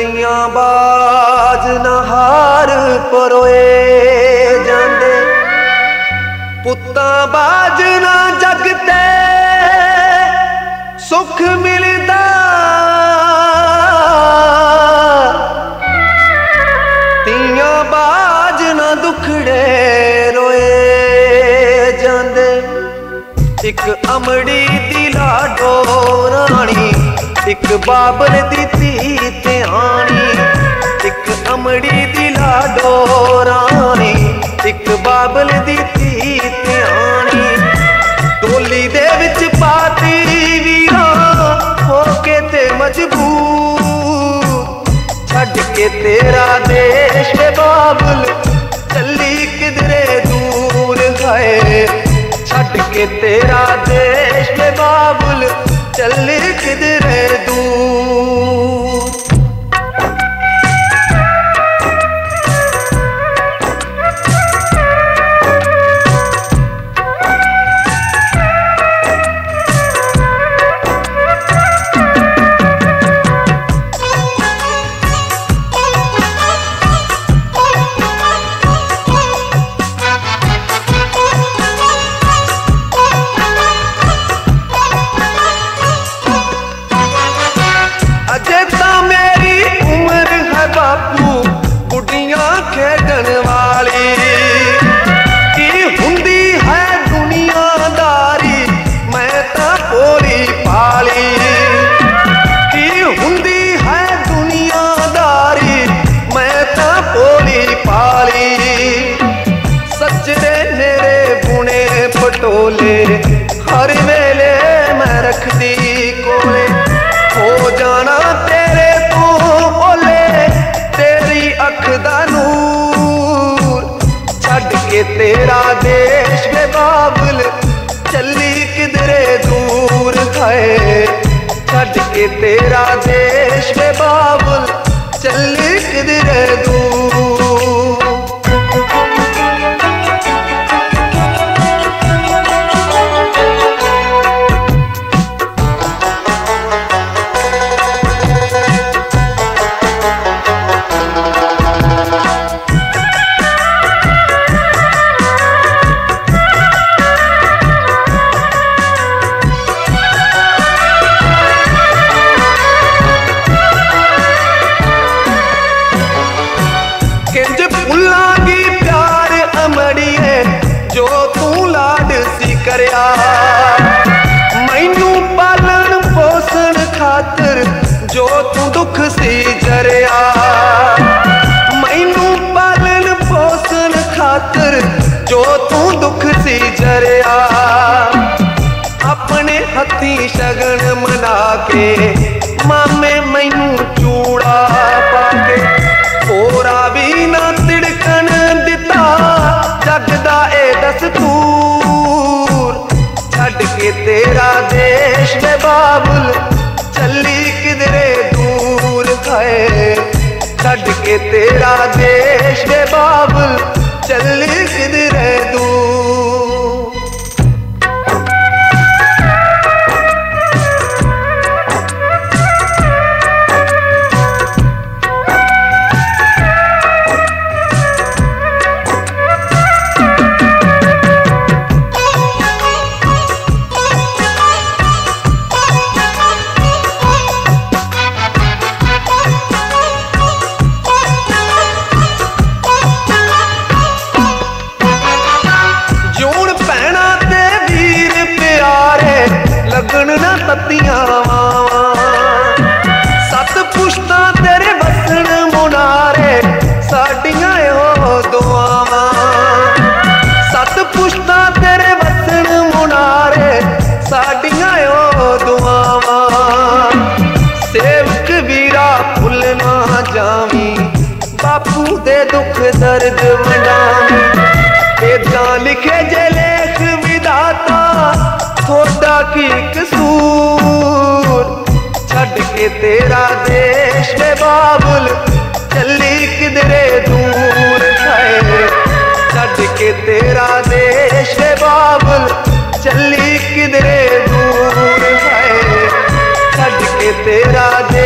ਤੀਆਂ ਬਾਜ ਨਹਾਰ ਪਰੋਏ ਜਾਂਦੇ, ਪੁੱਤਾਂ ਬਾਜ ਨਾ ਜਗ ਤੇ ਸੁਖ ਮਿਲਦਾ, ਤੀਆਂ ਬਾਜ ਨਾ ਦੁਖੜੇ ਰੋਏ ਜਾਂਦੇ। ਇੱਕ ਅਮੜੀ ਦੀ ਲਾਡੋ ਰਾਣੀ, ਇੱਕ ਬਾਬਲ ਦੀ ਧੀ ਧਿਆਣੀ, ਇੱਕ ਅਮੜੀ ਦੀ ਲਾਡੋ ਰਾਣੀ, ਇੱਕ ਬਾਬਲ ਦੀ ਧੀ ਧਿਆਣੀ। ਟੋਲੀ ਦੇ ਵਿੱਚ ਪਾਤੀ ਵੀਰਾਂ ਹੋ ਕੇ ਤੇ ਮਜਬੂਰ, ਛੱਡ ਕੇ ਤੇਰਾ ਦੇਸ਼ ਵੇ ਬਾਬਲ ਚੱਲੀ ਕਿਧਰੇ ਦੂਰ ਹੈ, ਛੱਡ ਕੇ ਤੇਰਾ ਦੇਸ਼ ਵੇ ਬਾਬਲ ਚੱਲੀ ਕਿਧਰੇ ਦੂਰ। ਖੇਡਣ ਵਾਲੀ ਕੀ ਹੁੰਦੀ ਹੈ ਦੁਨੀਆਦਾਰੀ, ਮੈਂ ਤਾਂ ਭੋਲੀ ਭਾਲੀ। ਕੀ ਹੁੰਦੀ ਹੈ ਦੁਨੀਆਦਾਰੀ, ਮੈਂ ਤਾਂ ਭੋਲੀ ਭਾਲੀ। ਸੱਜਰੇ ਨੇਰੇ ਬੁਣੇ ਪਟੋਲੇ ਹਰ ਵੇਲੇ ਮੈਂ ਰੱਖਦੀ ਕੋਲੇ, ਹੋ ਜਾਣਾ ਤੇਰੇ ਤੋਂ ਓਲੇ ਤੇਰੀ ਅੱਖ ਦਾ ਨੂਰ। ਛੱਡ ਕੇ ਤੇਰਾ ਦੇਸ਼ ਵੇ ਬਾਬਲ ਚੱਲੀ ਕਿਧਰੇ ਦੂਰ ਹੈ, ਛੱਡ ਕੇ ਤੇਰਾ ਦੇਸ਼ ਵੇ ਬਾਬਲ ਚੱਲੀ ਕਿਧਰੇ ਦੂਰ। ਕਿੰਜ ਭੁੱਲਾਂਗੀ ਪਿਆਰ ਅਮੜੀਏ ਜੋ ਤੂੰ ਲਾਡ ਸੀ ਕਰਿਆ, ਮੈਨੂੰ ਪਾਲਣ ਪੋਸਣ ਖਾਤਰ ਜੋ ਤੂੰ ਦੁੱਖ ਸੀ ਜਰਿਆ। ਮੈਨੂੰ ਪਾਲਣ ਪੋਸਣ ਖਾਤਰ ਜੋ ਤੂੰ ਦੁੱਖ ਸੀ ਜਰਿਆ। ਆਪਣੇ ਹੱਥੀਂ ਸ਼ਗਨ ਮਨਾ ਕੇ ਮਾਮੇ ਮੈਨੂੰ ਚੂੜਾ ਪਾ ਕੇ, ਹੋਰਾ ਵੀ ਨਾ ਤਿੜਕਣ ਦਿੱਤਾ ਜੱਗ ਦਾ ਇਹ ਦਸਤੂਰ। ਛੱਡ ਕੇ ਤੇਰਾ ਦੇਸ਼ ਵੇ ਬਾਬਲ ਚੱਲੀ ਕਿਧਰੇ ਦੂਰ ਹੈ, ਛੱਡ ਕੇ ਤੇਰਾ ਦੇਸ਼ ਵੇ ਬਾਬਲ ਚੱਲੀ ਕਿਧਰੇ ਦੂਰ। ਲੱਗਣ ਨਾ ਤੱਤੀਆਂ ਵਾਵਾਂ, ਸੱਤ ਪੁਸ਼ਤਾਂ ਤੇਰੇ ਵਸਣ ਮੁਨਾਰੇ ਸਾਡੀਆਂ ਇਹੋ ਦੁਆਵਾਂ। ਸੱਤ ਪੁਸ਼ਤਾਂ ਤੇਰੇ ਵਸਣ ਮੁਨਾਰੇ ਸਾਡੀਆਂ ਇਹੋ ਦੁਆਵਾਂ। ਸੇਵਕ ਵੀਰਾ ਭੁੱਲ ਨਾ ਜਾਵੀਂ, ਬਾਪੂ ਦੇ ਦੁੱਖ ਦਰਦ ਵੰਡਾਵੀਂ। ਏਦਾਂ ਲਿਖੇ ਜੇ ਲੇਖ ਵਿਧਾਤਾ ਤੁਹਾਡਾ ਕੀ ਕਸੂਰ। ਛੱਡ ਕੇ ਤੇਰਾ ਦੇਸ਼ ਵੇ ਬਾਬਲ ਚੱਲੀ ਕਿਧਰੇ ਦੂਰ ਹੈ, ਛੱਡ ਕੇ ਤੇਰਾ ਦੇਸ਼ ਵੇ ਬਾਬਲ ਚੱਲੀ ਕਿਧਰੇ ਦੂਰ ਹੈ, ਛੱਡ ਕੇ ਤੇਰਾ